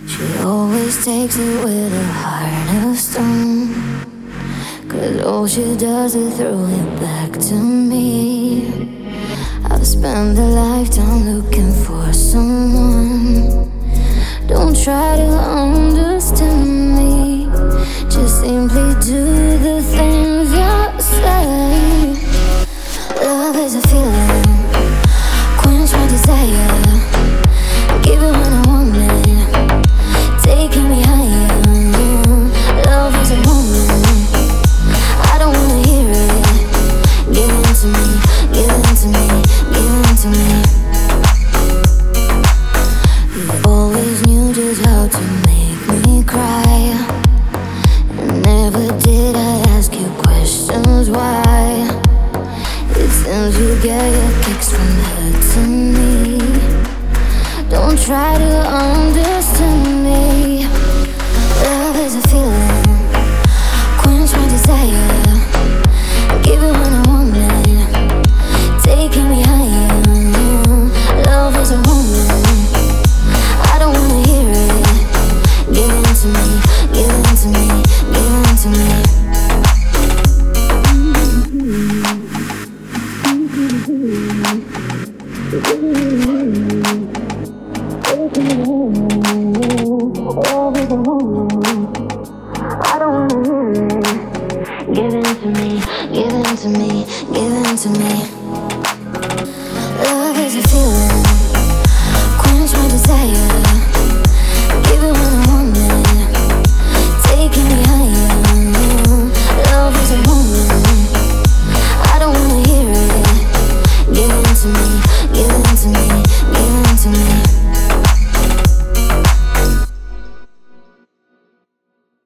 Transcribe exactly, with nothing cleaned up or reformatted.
She always takes it with a heart of stone, 'cause all she does is throw it back to me. I've spent a lifetime looking for someone. Don't try to understand me, just simply do